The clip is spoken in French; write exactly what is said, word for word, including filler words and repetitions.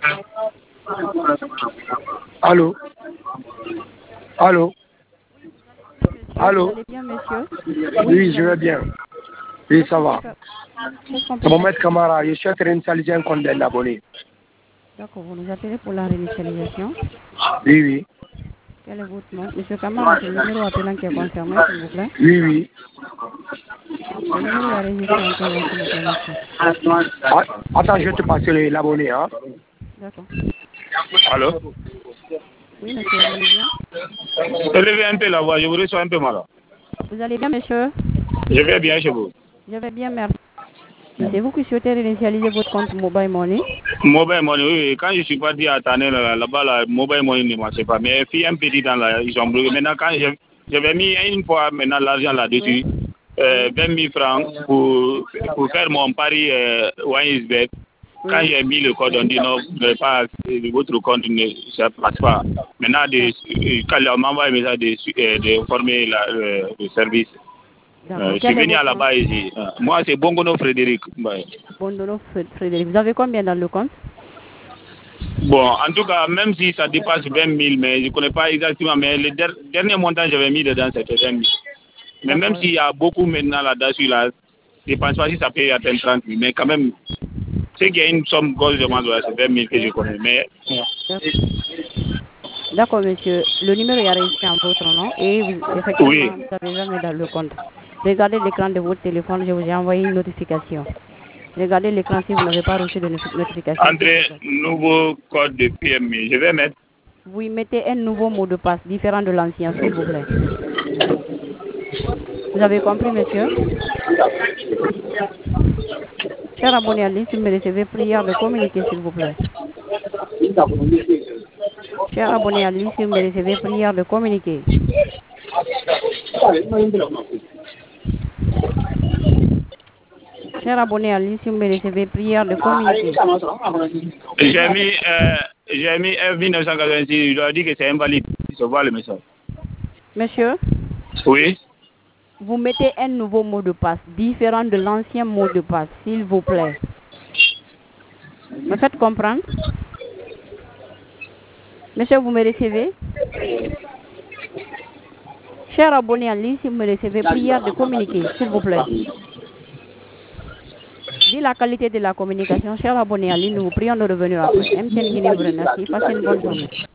Allô? Allô? Monsieur, vous Allô? allez bien, monsieur? Oui, vous je allez vais bien. bien. Oui, Qu'est-ce ça qu'on peut va. faire? Qu'est-ce qu'on C'est peut faire? Mohamed Kamara. Je suis en train d'initialiser un compte d'un abonné. D'accord, vous nous appelez pour la réinitialisation. Oui, oui. Quel est votre nom? Monsieur Camara, c'est le numéro appelant qui est concerné, s'il vous plaît. Oui, oui. Le numéro est enregistré en quel nom, s'il vous plaît, monsieur? Ah, attends, je vais te passer le- l'abonné. Hein. D'accord. Allô? Oui, monsieur, vous allez bien? Élevez un peu la voix, je vous reçois un peu mal. Vous allez bien, monsieur? Je vais bien chez vous. Je vais bien, merci. C'est vous qui souhaitez réinitialiser votre compte Mobile Money? Mobile money, oui, oui. Quand je suis parti à Tanel, là- là-bas, là, mobile money ne marchait pas. Mais puis un petit temps, là, ils ont bloqué. Maintenant, quand je- j'avais mis une fois maintenant l'argent là-dessus, Oui. euh, Oui. vingt mille francs pour, pour faire mon pari euh, OneXBet. Quand Oui. j'ai mis le code, on dit non, vous n'avez pas, votre compte ne ça passe pas. Maintenant, de, quand on m'envoie un message de, euh, de former la, le, le service, euh, D'accord. je suis Quel est venu à votre nom? là-bas ici. Euh, Moi, c'est Bongono Frédéric. Ouais. Bondolo Fred- Frédéric. Vous avez combien dans le compte? Bon, en tout cas, même si ça dépasse vingt mille, mais je ne connais pas exactement, mais le der- dernier montant que j'avais mis dedans, c'était vingt mille. Mais même D'accord. s'il y a beaucoup maintenant là-dessus, là, je ne pense pas si ça peut atteindre trente mille, mais quand même, c'est qu'il y a une somme grosse de demande, c'est vingt mille que je connais. Mais, D'accord, monsieur. Le numéro est enregistré en votre nom et vous, oui, effectivement, vous avez jamais dans le compte. Regardez l'écran de votre téléphone, je vous ai envoyé une notification. Regardez l'écran si vous n'avez pas reçu de notif- notification, s'il vous entrer plaît. nouveau code de P M I. Je vais mettre. Vous y mettez un nouveau mot de passe différent de l'ancien, s'il vous plaît. Vous avez compris, monsieur? Cher abonné à l'I S, vous me recevez prière de communiquer, s'il vous plaît. Cher abonné à l'I S, vous me recevez prière de communiquer. Cher abonné à l'I S, vous me recevez prière de communiquer. J'ai mis, euh, j'ai mis F mille neuf cent quatre-vingt-six, je dois dire que c'est invalide. Je vois le message. Monsieur, Oui. vous mettez un nouveau mot de passe différent de l'ancien mot de passe, s'il vous plaît. Me faites comprendre? Monsieur, vous me recevez? Cher abonné à l'I S, vous me recevez prière de communiquer, s'il vous plaît. Vu la qualité de la communication, cher abonné à l'I S, nous vous prions de revenir après. M T N Guinée vous remercie. Passez une bonne journée.